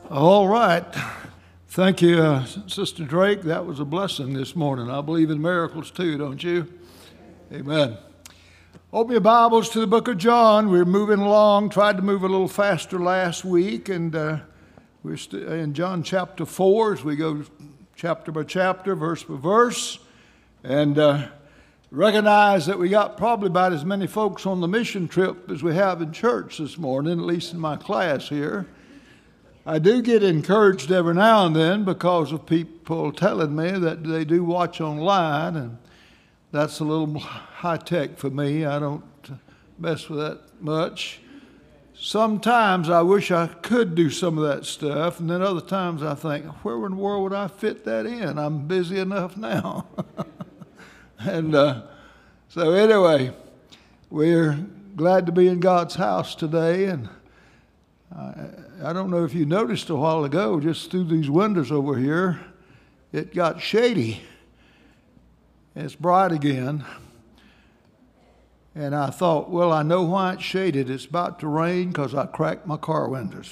All right. Thank you, Sister Drake. That was a blessing this morning. I believe in miracles too, don't you? Amen. Open your Bibles to the book of John. We're moving along, tried to move a little faster last week, and we're in John chapter 4 as we go chapter by chapter, verse by verse, and recognize that we got probably about as many folks on the mission trip as we have in church this morning, at least in my class here. I do get encouraged every now and then because of people telling me that they do watch online, and that's a little high tech for me. I don't mess with that much. Sometimes I wish I could do some of that stuff, and then other times I think, where in the world would I fit that in? I'm busy enough now. And so anyway, we're glad to be in God's house today, and I don't know if you noticed a while ago, just through these windows over here, it got shady. It's bright again. And I thought, well, I know why it's shaded. It's about to rain because I cracked my car windows.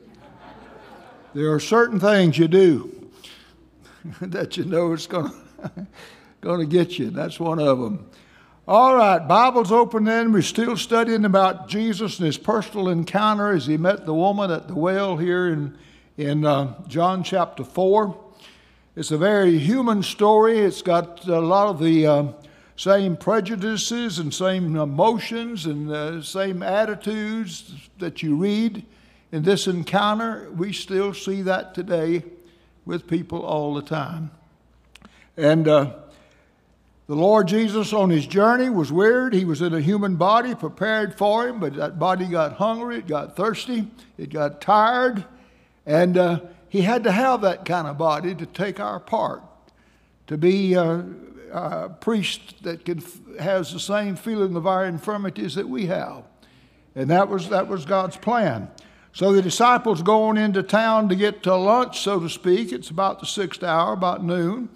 There are certain things you do that you know it's going to get you. That's one of them. All right, Bible's open then. We're still studying about Jesus and his personal encounter as he met the woman at the well here in John chapter 4. It's a very human story. It's got a lot of the same prejudices and same emotions and same attitudes that you read in this encounter. We still see that today with people all the time. And the Lord Jesus on his journey was weird. He was in a human body prepared for him, but that body got hungry, it got thirsty, it got tired, and he had to have that kind of body to take our part, to be a priest that has the same feeling of our infirmities that we have. And that was God's plan. So the disciples going into town to get to lunch, so to speak. It's about the 6th hour, about noon.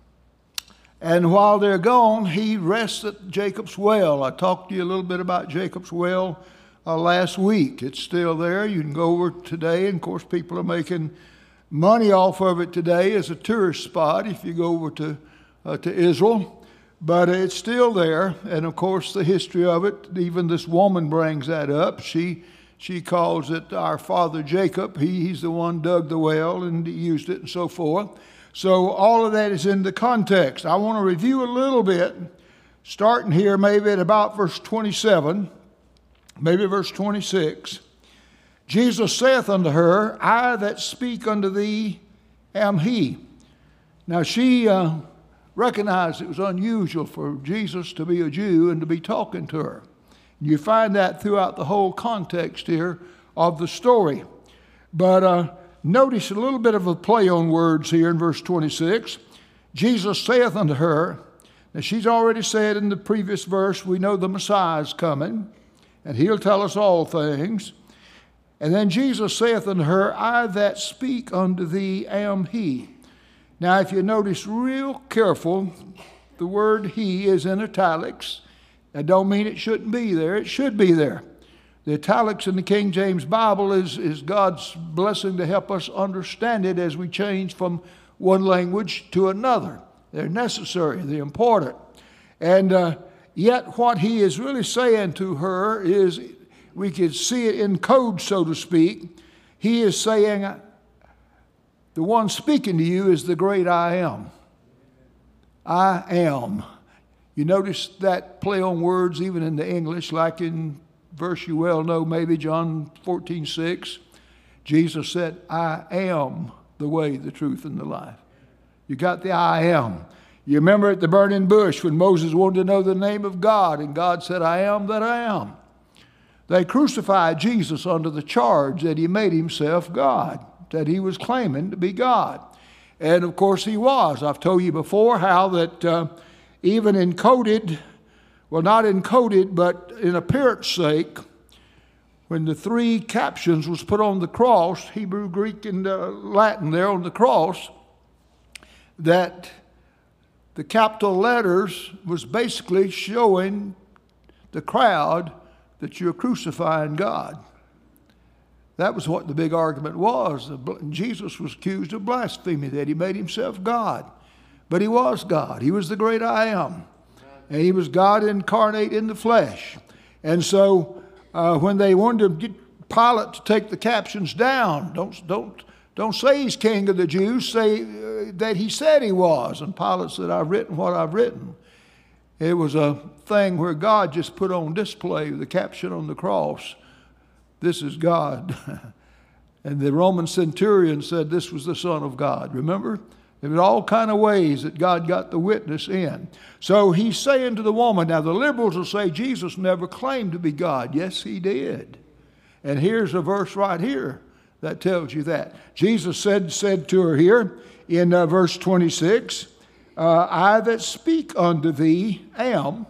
And while they're gone, he rests at Jacob's well. I talked to you a little bit about Jacob's well last week. It's still there. You can go over today. And, of course, people are making money off of it today as a tourist spot if you go over to Israel. But it's still there. And, of course, the history of it, even this woman brings that up. She calls it our father Jacob. He's the one dug the well and used it and so forth. So all of that is in the context. I want to review a little bit, starting here maybe at about verse 27, maybe verse 26. Jesus saith unto her, I that speak unto thee am he. Now she recognized it was unusual for Jesus to be a Jew and to be talking to her. You find that throughout the whole context here of the story. But notice a little bit of a play on words here in verse 26. Jesus saith unto her, now she's already said in the previous verse, we know the Messiah is coming, and he'll tell us all things. And then Jesus saith unto her, I that speak unto thee am he. Now if you notice real careful, the word he is in italics. That don't mean it shouldn't be there. It should be there. The italics in the King James Bible is God's blessing to help us understand it as we change from one language to another. They're necessary, they're important. And yet what he is really saying to her is, we could see it in code, so to speak. He is saying, the one speaking to you is the great I am. I am. You notice that play on words even in the English, like in verse you well know, maybe John 14:6. Jesus said, I am the way, the truth, and the life. You got the I am. You remember at the burning bush when Moses wanted to know the name of God, and God said, I am that I am. They crucified Jesus under the charge that he made himself God, that he was claiming to be God. And of course he was. I've told you before how that even encoded, well, not encoded, but in appearance sake, when the three captions was put on the cross, Hebrew, Greek, and Latin there on the cross, that the capital letters was basically showing the crowd that you're crucifying God. That was what the big argument was. Jesus was accused of blasphemy, that he made himself God. But he was God. He was the great I am. And he was God incarnate in the flesh. And so when they wanted to get Pilate to take the captions down, don't say he's king of the Jews, say that he said he was. And Pilate said, I've written what I've written. It was a thing where God just put on display the caption on the cross, this is God. And the Roman centurion said this was the Son of God. Remember? There were all kind of ways that God got the witness in. So he's saying to the woman, now the liberals will say Jesus never claimed to be God. Yes, he did. And here's a verse right here that tells you that. Jesus said to her here in verse 26, I that speak unto thee am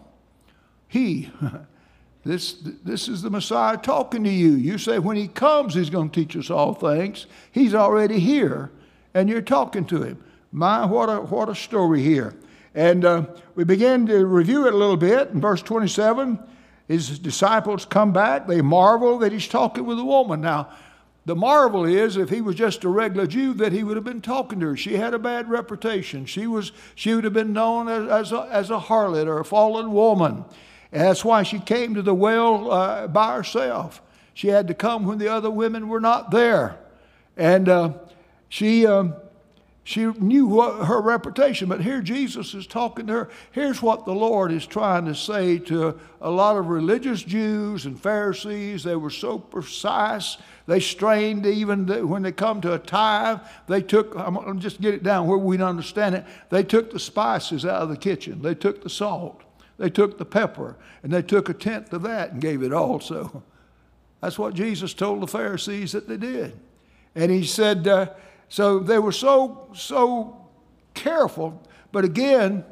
he. This is the Messiah talking to you. You say when he comes, he's going to teach us all things. He's already here, and you're talking to him. My, what a story here. And we began to review it a little bit. In verse 27, his disciples come back. They marvel that he's talking with a woman. Now, the marvel is if he was just a regular Jew that he would have been talking to her. She had a bad reputation. She would have been known as a harlot or a fallen woman. And that's why she came to the well by herself. She had to come when the other women were not there. And she knew what her reputation, but here Jesus is talking to her. Here's what the Lord is trying to say to a lot of religious Jews and Pharisees. They were so precise. They strained even when they come to a tithe. They took, I'm going to just get it down where we understand it. They took the spices out of the kitchen. They took the salt. They took the pepper. And they took a tenth of that and gave it also. That's what Jesus told the Pharisees that they did. And he said, so they were so careful. But again,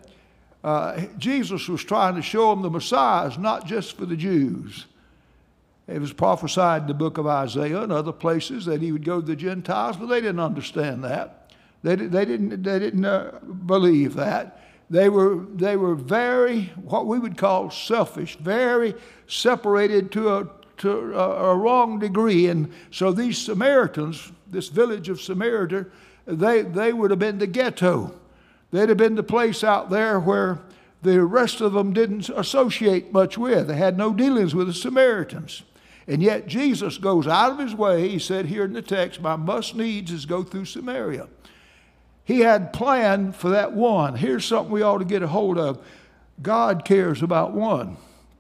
Jesus was trying to show them the Messiah is not just for the Jews. It was prophesied in the book of Isaiah and other places that he would go to the Gentiles, but they didn't understand that. They didn't believe that. They were very, what we would call selfish, very separated to a wrong degree. And so these Samaritans, this village of Samaria, they would have been the ghetto. They'd have been the place out there where the rest of them didn't associate much with. They had no dealings with the Samaritans. And yet Jesus goes out of his way. He said here in the text, my must needs is go through Samaria. He had planned for that one. Here's something we ought to get a hold of. God cares about one.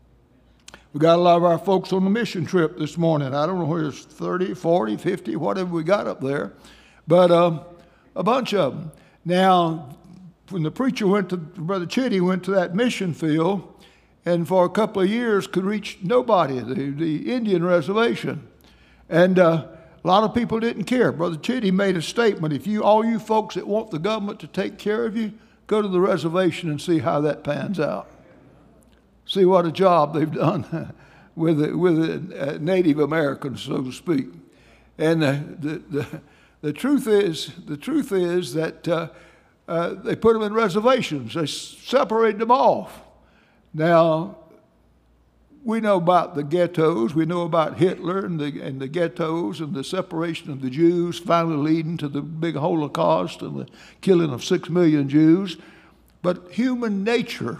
We got a lot of our folks on the mission trip this morning. I don't know where it's 30, 40, 50, whatever we got up there. But a bunch of them. Now, when the preacher Brother Chitty went to that mission field, and for a couple of years could reach nobody, the Indian reservation. And a lot of people didn't care. Brother Chitty made a statement, all you folks that want the government to take care of you, go to the reservation and see how that pans out. See what a job they've done with the Native Americans, so to speak. And the truth is that they put them in reservations. They separated them off. Now, we know about the ghettos. We know about Hitler and the ghettos and the separation of the Jews, finally leading to the big Holocaust and the killing of 6 million Jews. But human nature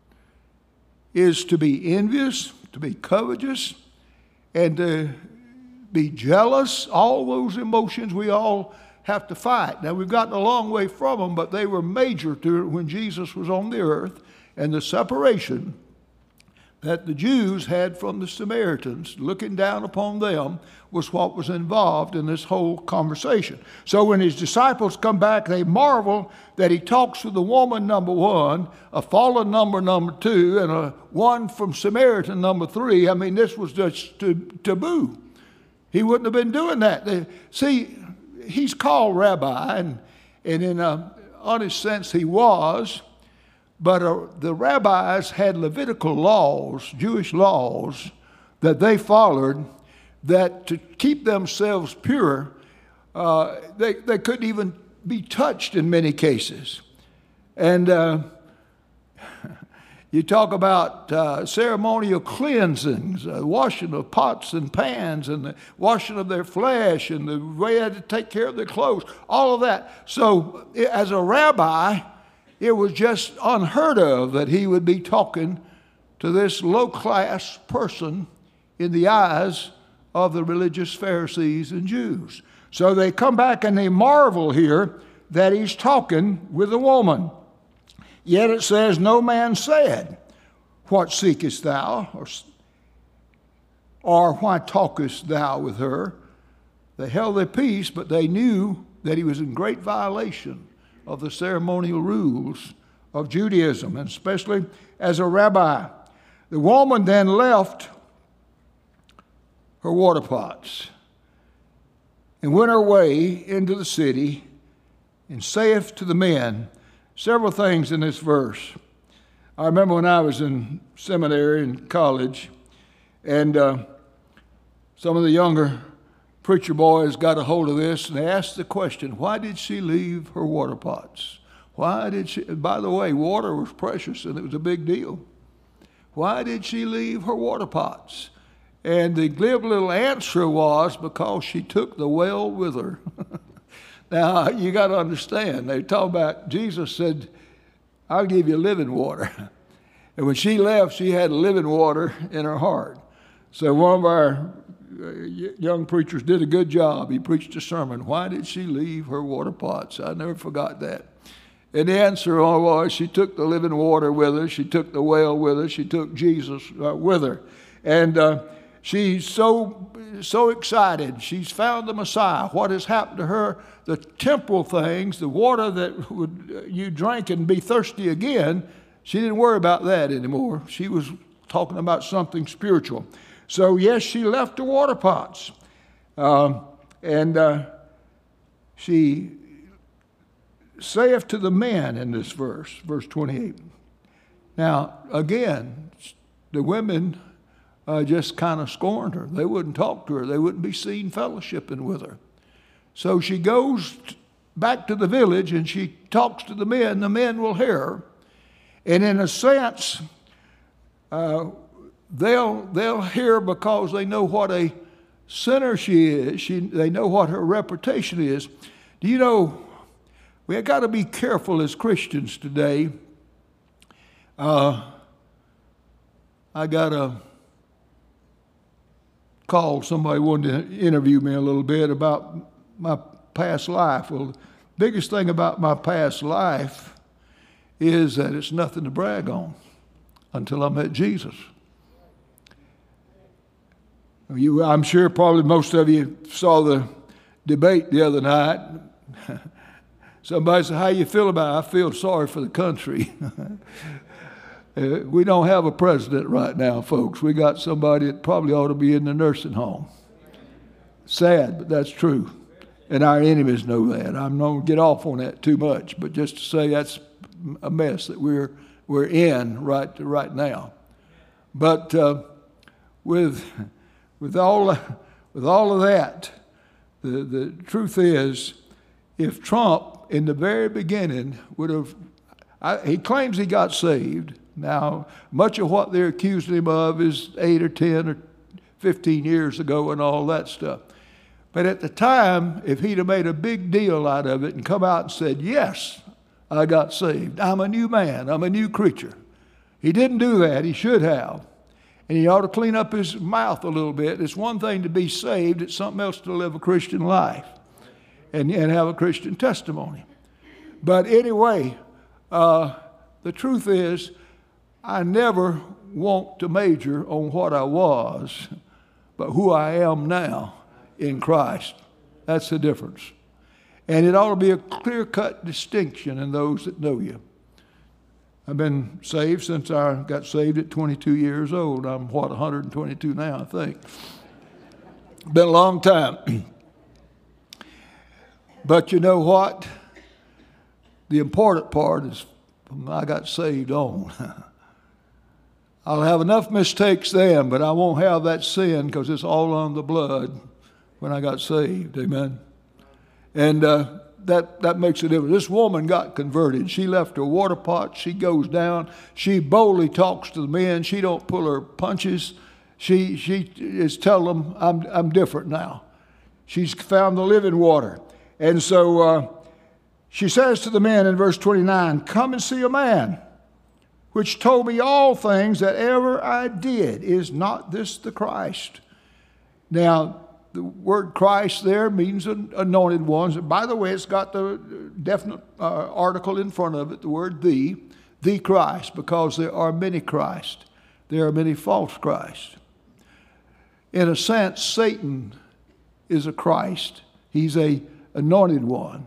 is to be envious, to be covetous, and to be jealous. All those emotions we all have to fight. Now, we've gotten a long way from them, but they were major to when Jesus was on the earth. And the separation that the Jews had from the Samaritans, looking down upon them, was what was involved in this whole conversation. So when his disciples come back, they marvel that he talks with a woman, number one, a fallen number two, and a one from Samaritan, number three. I mean, this was just taboo. He wouldn't have been doing that. See, he's called rabbi, and in an honest sense he was. But the rabbis had Levitical laws, Jewish laws, that they followed that to keep themselves pure, they couldn't even be touched in many cases. And You talk about ceremonial cleansings, washing of pots and pans, and the washing of their flesh, and the way they had to take care of their clothes, all of that. So as a rabbi, it was just unheard of that he would be talking to this low-class person in the eyes of the religious Pharisees and Jews. So they come back and they marvel here that he's talking with a woman. Yet it says, no man said, what seekest thou? Or why talkest thou with her? They held their peace, but they knew that he was in great violation of the ceremonial rules of Judaism, and especially as a rabbi. The woman then left her water pots and went her way into the city and saith to the men, several things in this verse. I remember when I was in seminary and college, and some of the younger preacher boys got a hold of this, and they asked the question, why did she leave her water pots? Why did she, by the way, water was precious and it was a big deal. Why did she leave her water pots? And the glib little answer was, because she took the well with her. Now, you got to understand, they talk about, Jesus said, I'll give you living water. And when she left, she had living water in her heart. So one of our young preachers did a good job. He preached a sermon, why did she leave her water pots? I never forgot that. And the answer was, she took the living water with her, she took the well with her, she took Jesus with her. And she's so excited. She's found the Messiah. What has happened to her? The temporal things, the water that you drank and be thirsty again, she didn't worry about that anymore. She was talking about something spiritual. So yes, she left the water pots. And she saith to the men in this verse 28. Now, again, the women just kind of scorned her. They wouldn't talk to her. They wouldn't be seen fellowshipping with her. So she goes back to the village and she talks to the men. The men will hear her. And in a sense, they'll hear because they know what a sinner she is. They know what her reputation is. Do you know, we've got to be careful as Christians today. I got a call. Somebody wanted to interview me a little bit about my past life. Well, the biggest thing about my past life is that it's nothing to brag on until I met Jesus. I'm sure probably most of you saw the debate the other night. Somebody said, how you feel about it? I feel sorry for the country. We don't have a president right now, folks. We got somebody that probably ought to be in the nursing home. Sad, but that's true. And our enemies know that. I'm not going to get off on that too much, but just to say that's a mess that we're in right now. But with all of that, the truth is, if Trump in the very beginning would have, he claims he got saved. Now, much of what they're accusing him of is 8 or 10 or 15 years ago and all that stuff. But at the time, if he'd have made a big deal out of it and come out and said, yes, I got saved. I'm a new man. I'm a new creature. He didn't do that. He should have. And he ought to clean up his mouth a little bit. It's one thing to be saved. It's something else to live a Christian life and have a Christian testimony. But anyway, the truth is, I never want to major on what I was, but who I am now in Christ. That's the difference. And it ought to be a clear-cut distinction in those that know you. I've been saved since I got saved at 22 years old. I'm, 122 now, I think. Been a long time. But you know what? The important part is from I got saved on. I'll have enough mistakes then, but I won't have that sin because it's all on the blood when I got saved. Amen. And that makes a difference. This woman got converted. She left her water pot. She goes down. She boldly talks to the men. She don't pull her punches. She is telling them, I'm different now. She's found the living water. And so she says to the men in verse 29, come and see a man which told me all things that ever I did. Is not this the Christ? Now, the word Christ there means anointed ones. By the way, it's got the definite article in front of it, the word the Christ, because there are many Christ. There are many false Christ. In a sense, Satan is a Christ. He's a anointed one.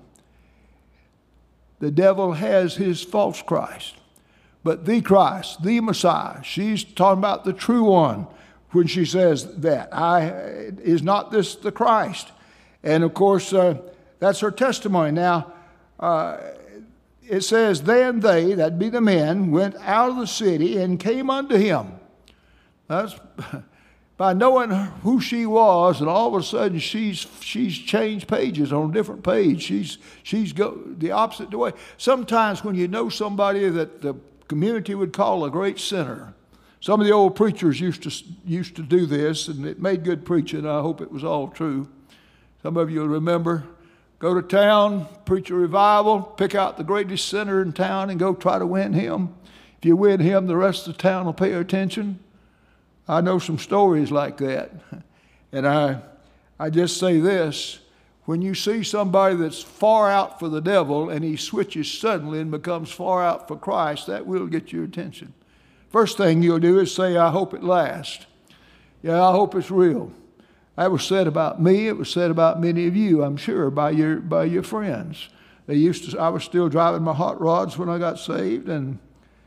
The devil has his false Christ. But the Christ, the Messiah, she's talking about the true one when she says that. Is not this the Christ? And of course, that's her testimony. Now, it says, then they, that'd be the men, went out of the city and came unto him. That's by knowing who she was, and all of a sudden she's changed pages on a different page. She's go the opposite way. Sometimes when you know somebody that the community would call a great sinner, some of the old preachers used to do this, and it made good preaching. I hope it was all true. Some of you will remember, go to town, preach a revival, pick out the greatest sinner in town and go try to win him. If you win him, the rest of the town will pay attention. I know some stories like that. And I just say this, when you see somebody that's far out for the devil and he switches suddenly and becomes far out for Christ, that will get your attention. First thing you'll do is say, I hope it lasts. Yeah, I hope it's real. That was said about me. It was said about many of you, I'm sure, by your friends. I was still driving my hot rods when I got saved, and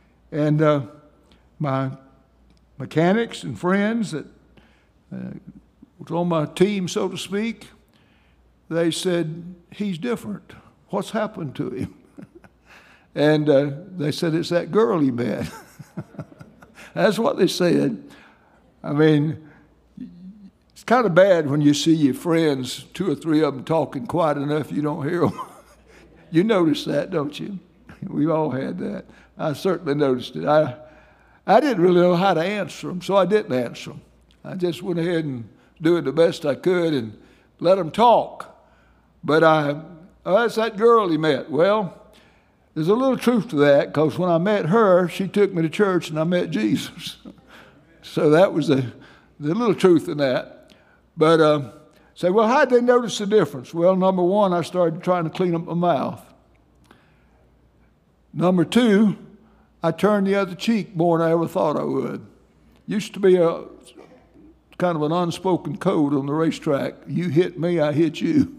my mechanics and friends that was on my team, so to speak, they said, he's different. What's happened to him? And they said, it's that girl he met. That's what they said. I mean, it's kind of bad when you see your friends, 2 or 3 of them talking quiet enough you don't hear them. You notice that, don't you? We've all had that. I certainly noticed it. I didn't really know how to answer them, so I didn't answer them. I just went ahead and doing the best I could and let them talk. But that's that girl he met. Well, there's a little truth to that, because when I met her, she took me to church and I met Jesus. So that was the little truth in that. But say, well, how did they notice the difference? Well, number one, I started trying to clean up my mouth. Number 2, I turned the other cheek more than I ever thought I would. Used to be a kind of an unspoken code on the racetrack. You hit me, I hit you.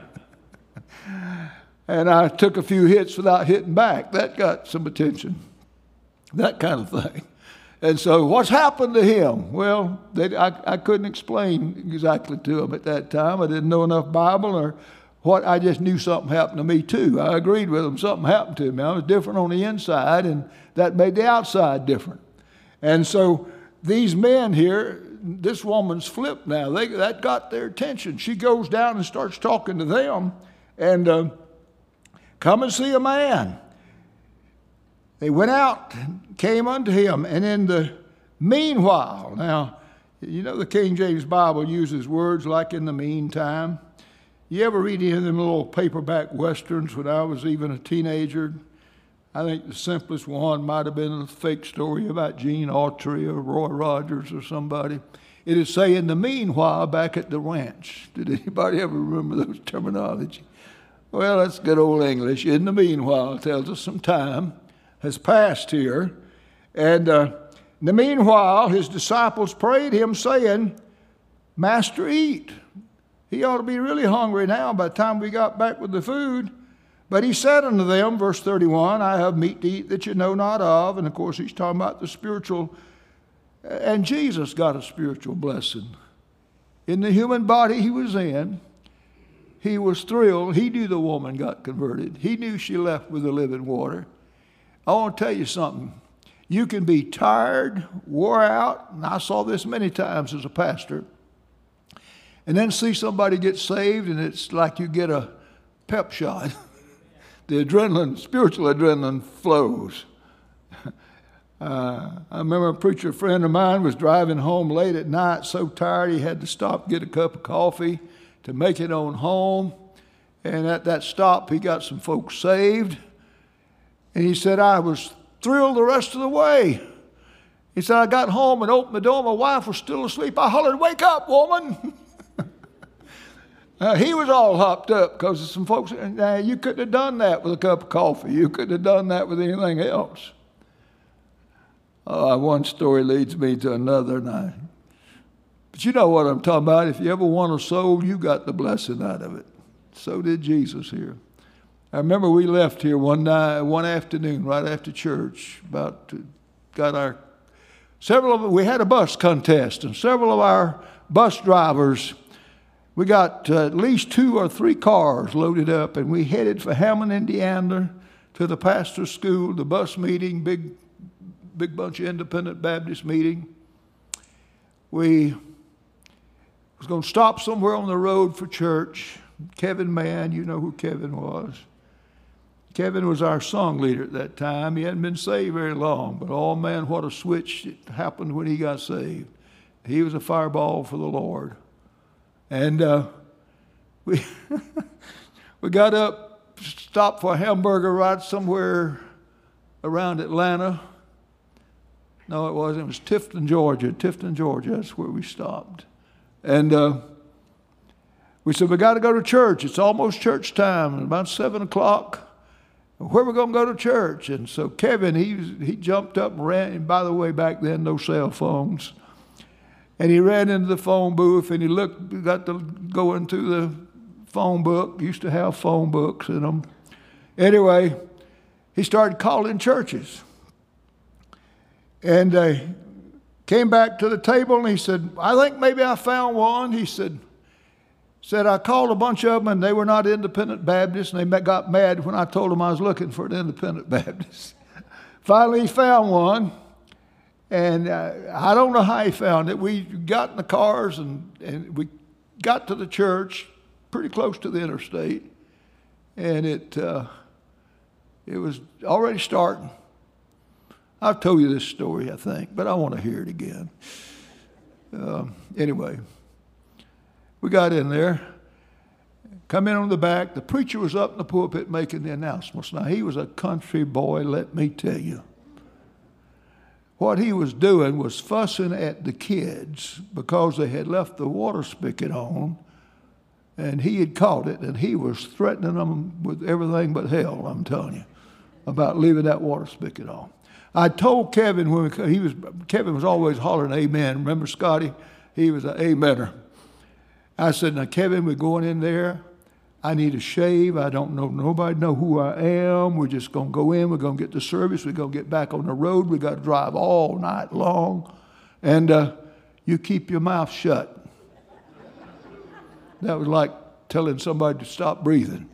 And I took a few hits without hitting back. That got some attention. That kind of thing. And so what's happened to him? Well, I couldn't explain exactly to him at that time. I didn't know enough Bible or what. I just knew something happened to me too. I agreed with him. Something happened to me. I was different on the inside, and that made the outside different. And so these men here, this woman's flipped now. That got their attention. She goes down and starts talking to them, and come and see a man. They went out, came unto him, and in the meanwhile, now, you know the King James Bible uses words like in the meantime. You ever read any of them little paperback westerns when I was even a teenager? I think the simplest one might have been a fake story about Gene Autry or Roy Rogers or somebody. It is say, in the meanwhile, back at the ranch. Did anybody ever remember those terminology? Well, that's good old English. In the meanwhile, tells us some time has passed here. And in the meanwhile, his disciples prayed him, saying, Master, eat. He ought to be really hungry now by the time we got back with the food. But he said unto them, verse 31, I have meat to eat that you know not of. And of course, he's talking about the spiritual. And Jesus got a spiritual blessing. In the human body he was in, he was thrilled. He knew the woman got converted. He knew she left with the living water. I want to tell you something. You can be tired, wore out, and I saw this many times as a pastor, and then see somebody get saved, and it's like you get a pep shot. The adrenaline, spiritual adrenaline flows. I remember a preacher friend of mine was driving home late at night, so tired he had to stop, get a cup of coffee to make it on home. And at that stop, he got some folks saved. And he said, I was thrilled the rest of the way. He said, I got home and opened the door. My wife was still asleep. I hollered, wake up, woman. He was all hopped up because some folks, you couldn't have done that with a cup of coffee. You couldn't have done that with anything else. One story leads me to another. But you know what I'm talking about. If you ever want a soul, you got the blessing out of it. So did Jesus here. I remember we left here one afternoon right after church. We had a bus contest, and several of our bus drivers, we got at least 2 or 3 cars loaded up, and we headed for Hammond, Indiana, to the pastor's school, the bus meeting, big bunch of independent Baptist meeting. We was going to stop somewhere on the road for church. Kevin Mann, you know who Kevin was. Kevin was our song leader at that time. He hadn't been saved very long, but oh man, what a switch happened when he got saved. He was a fireball for the Lord. And we got up, stopped for a hamburger right somewhere around Atlanta. No, it wasn't. It was Tifton, Georgia. That's where we stopped. And we said, we got to go to church. It's almost church time. And about 7 o'clock, where are we going to go to church? And so Kevin, he jumped up and ran. And by the way, back then, no cell phones. And he ran into the phone booth, and he got to go into the phone book. Used to have phone books in them. Anyway, he started calling churches. And came back to the table, and he said, I think maybe I found one. He said, I called a bunch of them, and they were not independent Baptists, and they got mad when I told them I was looking for an independent Baptist. Finally, he found one, and I don't know how he found it. We got in the cars, and we got to the church pretty close to the interstate, and it was already starting. I've told you this story, I think, but I want to hear it again. Anyway, we got in there, come in on the back. The preacher was up in the pulpit making the announcements. Now, he was a country boy, let me tell you. What he was doing was fussing at the kids because they had left the water spigot on, and he had caught it, and he was threatening them with everything but hell, I'm telling you, about leaving that water spigot on. I told Kevin Kevin was always hollering amen. Remember Scotty? He was an amener. I said, now Kevin, we're going in there. I need a shave. I don't know, nobody know who I am. We're just going to go in. We're going to get the service. We're going to get back on the road. We got to drive all night long. And you keep your mouth shut. That was like telling somebody to stop breathing.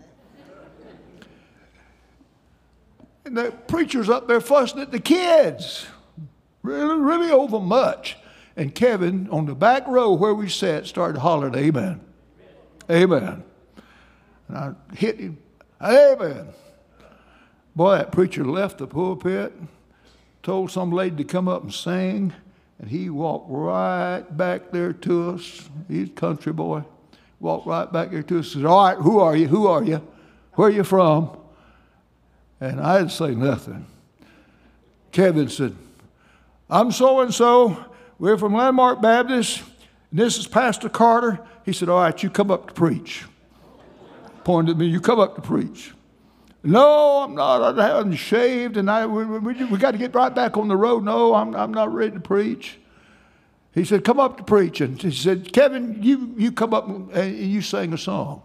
And the preacher's up there fussing at the kids. Really over much. And Kevin, on the back row where we sat, started hollering, amen. Amen. And I hit him, amen. Boy, that preacher left the pulpit, told some lady to come up and sing, and he walked right back there to us. He's a country boy. Walked right back there to us and said, all right, who are you? Who are you? Where are you from? And I didn't say nothing. Kevin said, I'm so-and-so. We're from Landmark Baptist. And this is Pastor Carter. He said, all right, you come up to preach. Pointed at me, you come up to preach. No, I'm not. I haven't shaved, and we got to get right back on the road. No, I'm not ready to preach. He said, come up to preach. And he said, Kevin, you come up and you sing a song.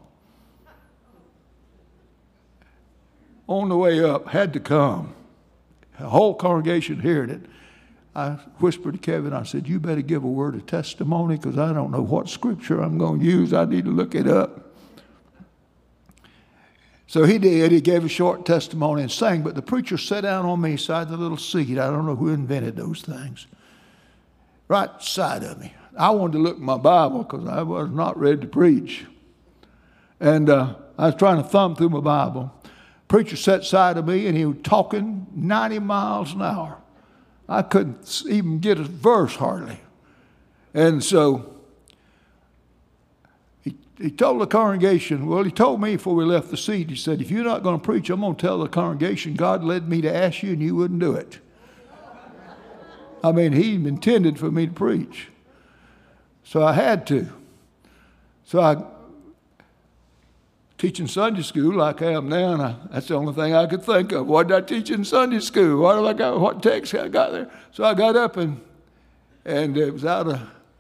On the way up, had to come. The whole congregation heard it. I whispered to Kevin, I said, you better give a word of testimony because I don't know what scripture I'm going to use. I need to look it up. So he did. He gave a short testimony and sang, but the preacher sat down on me side the little seat. I don't know who invented those things. Right side of me. I wanted to look at my Bible because I was not ready to preach. And I was trying to thumb through my Bible. Preacher sat side of me, and he was talking 90 miles an hour. I couldn't even get a verse hardly. And so he told the congregation, well, he told me before we left the seat, he said, if you're not going to preach, I'm going to tell the congregation God led me to ask you and you wouldn't do it. I mean, he intended for me to preach. So I had to. So I teaching Sunday school like I am now, and that's the only thing I could think of. What did I teach in Sunday school? What text I got there? So I got up and it was out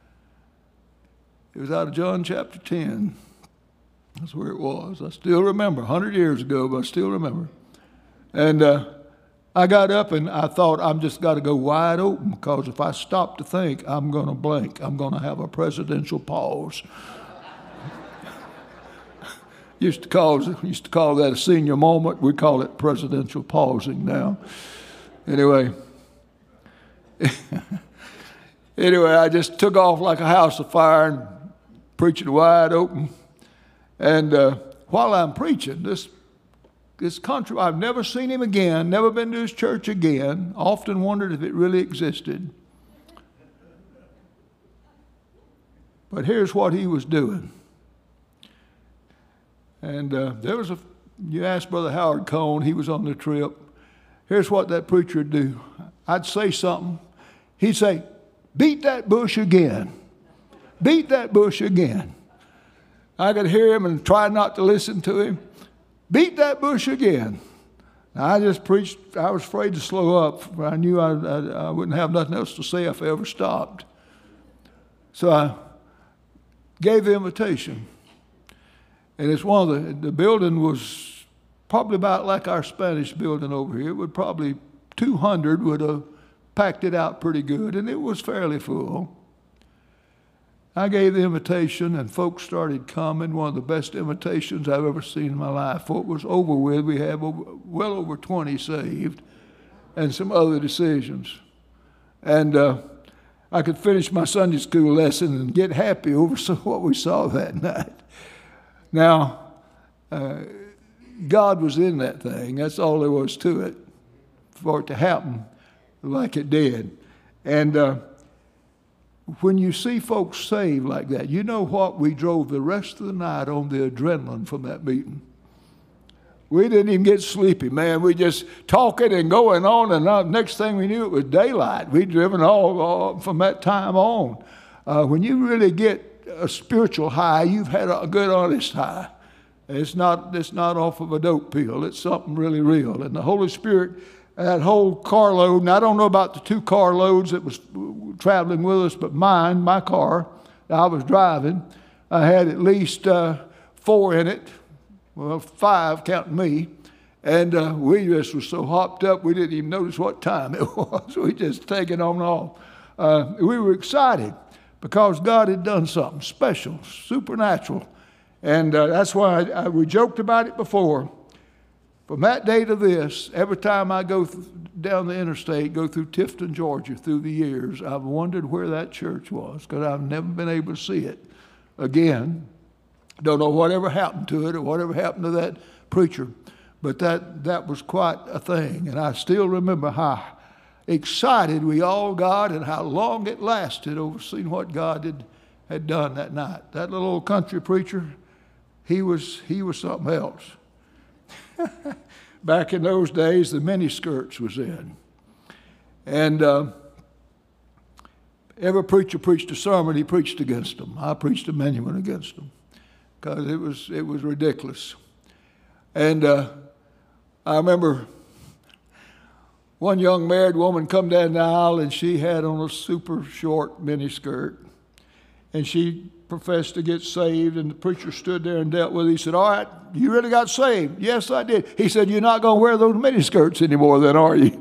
of John chapter 10. That's where it was. I still remember, 100 years ago, but I still remember. And I got up and I thought I'm just got to go wide open, because if I stop to think, I'm going to blank. I'm going to have a presidential pause. Used to call that a senior moment. We call it presidential pausing now. Anyway, I just took off like a house of fire and preaching wide open. And while I'm preaching, this country, I've never seen him again, never been to his church again, often wondered if it really existed. But here's what he was doing. And you asked Brother Howard Cone, he was on the trip. Here's what that preacher would do. I'd say something. He'd say, beat that bush again. Beat that bush again. I could hear him and try not to listen to him. Beat that bush again. Now, I just preached. I was afraid to slow up. I knew I wouldn't have nothing else to say if I ever stopped. So I gave the invitation. And it's one of the building was probably about like our Spanish building over here. It would probably 200 would have packed it out pretty good, and it was fairly full. I gave the invitation, and folks started coming. One of the best invitations I've ever seen in my life. Before it was over with, we had well over 20 saved, and some other decisions. And I could finish my Sunday school lesson and get happy over what we saw that night. Now, God was in that thing. That's all there was to it, for it to happen like it did. And when you see folks saved like that, you know what? We drove the rest of the night on the adrenaline from that meeting. We didn't even get sleepy, man. We just talking and going on, and next thing we knew, it was daylight. We'd driven all from that time on. When you really get a spiritual high, you've had a good honest high. It's not off of a dope pill. It's something really real. And the Holy Spirit, that whole carload, and I don't know about the 2 carloads that was traveling with us, but my car, I was driving, I had at least 4 in it, well, 5 counting me, and we just were so hopped up we didn't even notice what time it was. We just taking on and off. We were excited, because God had done something special, supernatural. And that's why we joked about it before. From that day to this, every time I go down the interstate, go through Tifton, Georgia, through the years, I've wondered where that church was, because I've never been able to see it again. Don't know whatever happened to it or whatever happened to that preacher. But that was quite a thing. And I still remember how excited we all got and how long it lasted over seeing what God had done that night. That little old country preacher, he was something else. Back in those days, the miniskirts was in. And every preacher preached a sermon, he preached against them. I preached a many one against them, because it was ridiculous. And I remember one young married woman come down the aisle, and she had on a super short miniskirt, and she professed to get saved, and the preacher stood there and dealt with it. He said, all right, you really got saved? Yes, I did. He said, you're not going to wear those miniskirts anymore then, are you?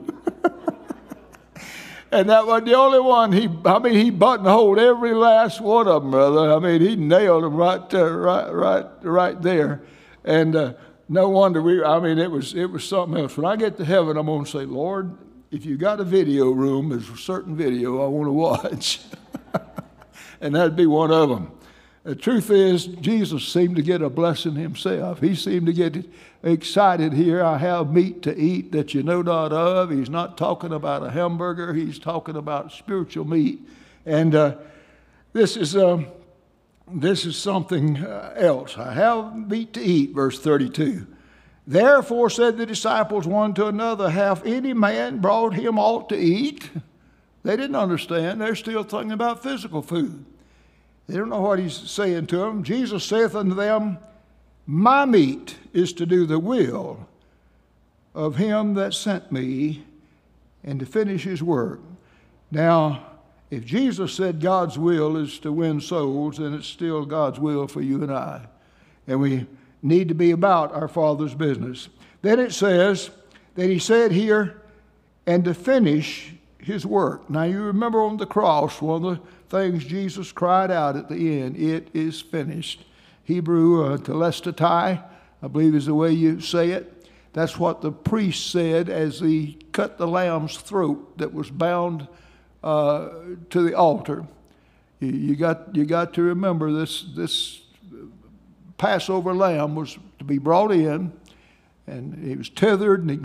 And that wasn't the only one. He buttonholed every last one of them, brother. I mean, he nailed them right there. And no wonder it was something else. When I get to heaven, I'm going to say, Lord, if you got a video room, there's a certain video I want to watch. And that'd be one of them. The truth is, Jesus seemed to get a blessing himself. He seemed to get excited here. I have meat to eat that you know not of. He's not talking about a hamburger. He's talking about spiritual meat. And this is something else. I have meat to eat, verse 32. Therefore said the disciples one to another, hath any man brought him aught to eat? They didn't understand. They're still thinking about physical food. They don't know what he's saying to them. Jesus saith unto them, my meat is to do the will of him that sent me and to finish his work. Now, if Jesus said God's will is to win souls, then it's still God's will for you and I. And we need to be about our Father's business. Then it says that he said here, and to finish his work. Now you remember on the cross, one of the things Jesus cried out at the end, it is finished. Hebrew, telestai, I believe is the way you say it. That's what the priest said as he cut the lamb's throat that was bound to the altar. You got to remember this Passover lamb was to be brought in, and he was tethered and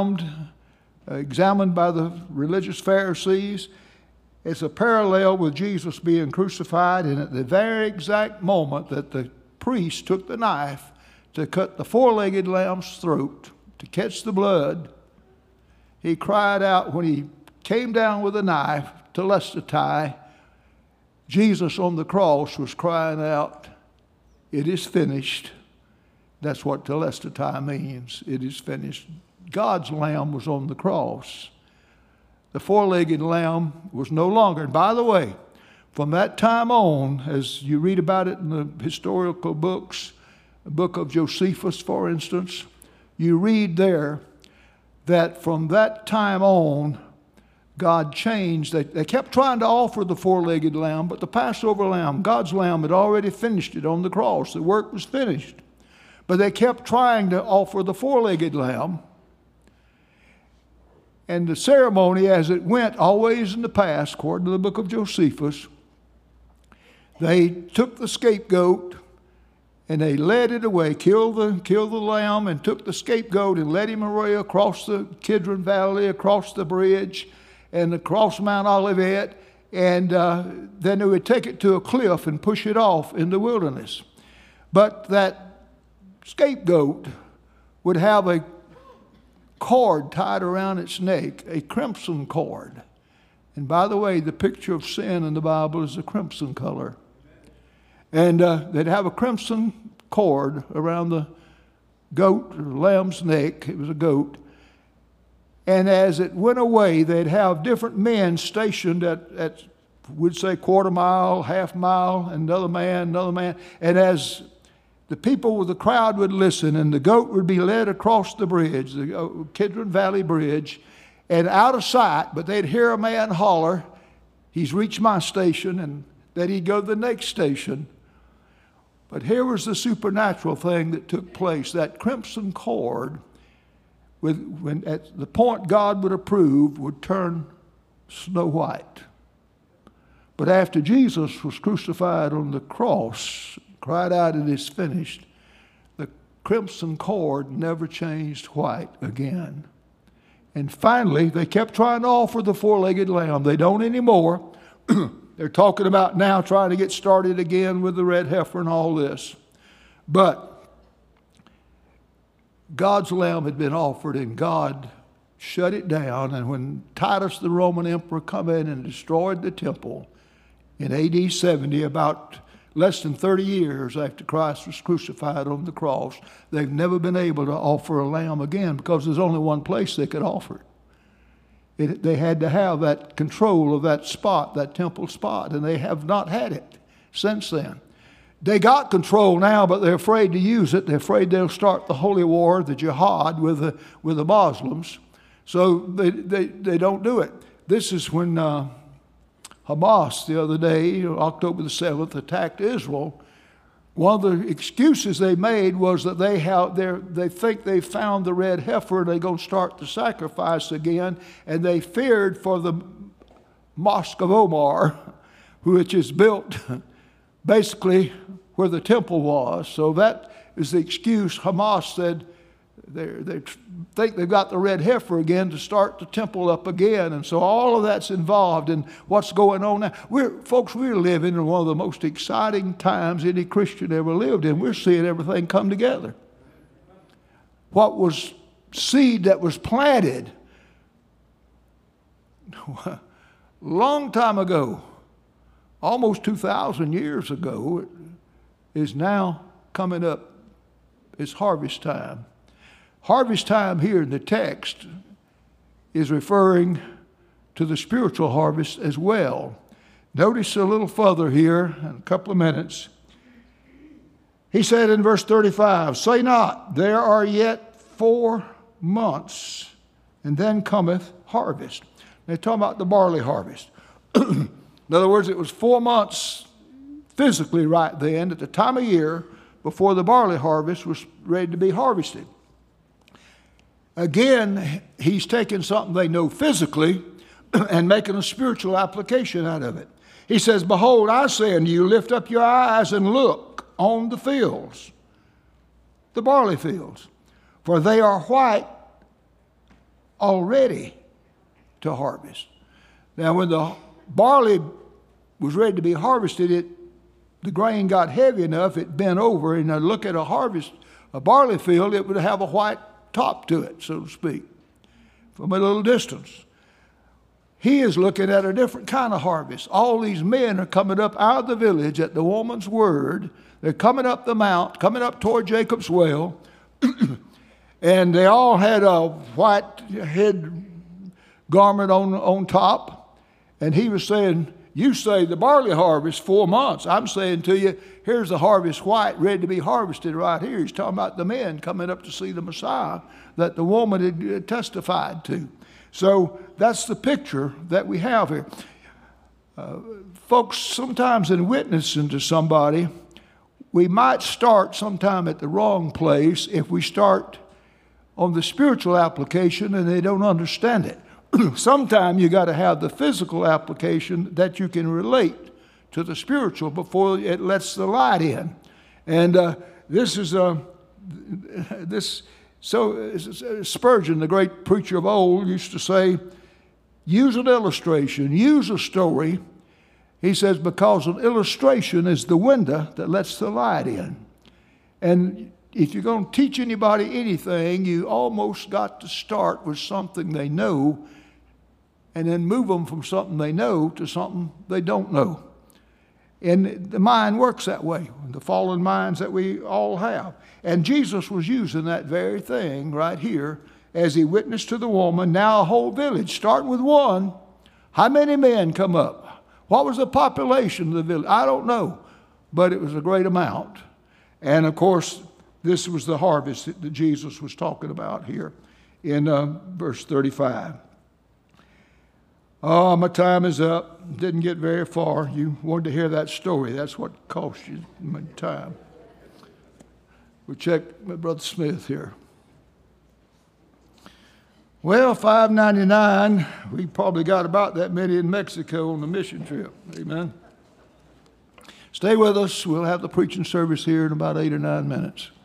examined by the religious Pharisees. It's a parallel with Jesus being crucified, and at the very exact moment that the priest took the knife to cut the four-legged lamb's throat, to catch the blood, he cried out when he came down with a knife, telestai. Jesus on the cross was crying out, it is finished. That's what telestai means. It is finished. God's lamb was on the cross. The four-legged lamb was no longer. And by the way, from that time on, as you read about it in the historical books, the book of Josephus, for instance, you read there that from that time on, God changed. They kept trying to offer the four-legged lamb, but the Passover lamb, God's lamb, had already finished it on the cross. The work was finished. But they kept trying to offer the four-legged lamb. And the ceremony, as it went always in the past, according to the book of Josephus, they took the scapegoat and they led it away, killed the lamb and took the scapegoat and led him away across the Kidron Valley, across the bridge, and across Mount Olivet, and then they would take it to a cliff and push it off in the wilderness. But that scapegoat would have a cord tied around its neck, a crimson cord. And by the way, the picture of sin in the Bible is a crimson color. And they'd have a crimson cord around the goat or lamb's neck. It was a goat. And as it went away, they'd have different men stationed at we'd say quarter mile, half mile, another man. And as the people with the crowd would listen, and the goat would be led across the bridge, the Kidron Valley Bridge, and out of sight, but they'd hear a man holler, he's reached my station, and then he'd go to the next station. But here was the supernatural thing that took place. That crimson cord, when at the point God would approve, would turn snow white. But after Jesus was crucified on the cross, cried out, it is finished, the crimson cord never changed white again. And finally, they kept trying to offer the four-legged lamb. They don't anymore. They're talking about now trying to get started again with the red heifer and all this. But God's lamb had been offered, and God shut it down. And when Titus, the Roman emperor, come in and destroyed the temple in AD 70, about less than 30 years after Christ was crucified on the cross, they've never been able to offer a lamb again because there's only one place they could offer it. They had to have that control of that spot, that temple spot, and they have not had it since then. They got control now, but they're afraid to use it. They're afraid they'll start the holy war, the jihad, with the Muslims. So they don't do it. This is when Hamas the other day, October the 7th, attacked Israel. One of the excuses they made was that they think they found the red heifer and they're going to start the sacrifice again, and they feared for the Mosque of Omar, which is built basically where the temple was. So that is the excuse. Hamas said they think they've got the red heifer again to start the temple up again. And so all of that's involved in what's going on now. We're living in one of the most exciting times any Christian ever lived in. We're seeing everything come together. What was seed that was planted a long time ago, almost 2,000 years ago, is now coming up. It's harvest time. Harvest time here in the text is referring to the spiritual harvest as well. Notice a little further here in a couple of minutes. He said in verse 35, "Say not, there are yet 4 months, and then cometh harvest." They're talking about the barley harvest. In other words, it was 4 months physically right then at the time of year before the barley harvest was ready to be harvested. Again, he's taking something they know physically and making a spiritual application out of it. He says, "Behold, I say unto you, lift up your eyes and look on the fields, the barley fields, for they are white already to harvest." Now, when the barley was ready to be harvested, the grain got heavy enough, it bent over, and look at a barley field, it would have a white top to it, so to speak, from a little distance. He is looking at a different kind of harvest. All these men are coming up out of the village at the woman's word. They're coming up the mount, coming up toward Jacob's well, and they all had a white head garment on top. And he was saying, "You say the barley harvest 4 months. I'm saying to you, here's the harvest white ready to be harvested right here." He's talking about the men coming up to see the Messiah that the woman had testified to. So that's the picture that we have here. Folks, sometimes in witnessing to somebody, we might start sometime at the wrong place if we start on the spiritual application and they don't understand it. Sometimes you got to have the physical application that you can relate to the spiritual before it lets the light in. And Spurgeon, the great preacher of old, used to say, use an illustration, use a story. He says, because an illustration is the window that lets the light in. And if you're going to teach anybody anything, you almost got to start with something they know and then move them from something they know to something they don't know. And the mind works that way, the fallen minds that we all have. And Jesus was using that very thing right here as he witnessed to the woman. Now a whole village, starting with one. How many men come up? What was the population of the village? I don't know, but it was a great amount. And of course, this was the harvest that Jesus was talking about here in verse 35. Oh, my time is up. Didn't get very far. You wanted to hear that story. That's what cost you my time. We'll check with Brother Smith here. Well, $5.99. We probably got about that many in Mexico on the mission trip. Amen. Stay with us. We'll have the preaching service here in about 8 or 9 minutes.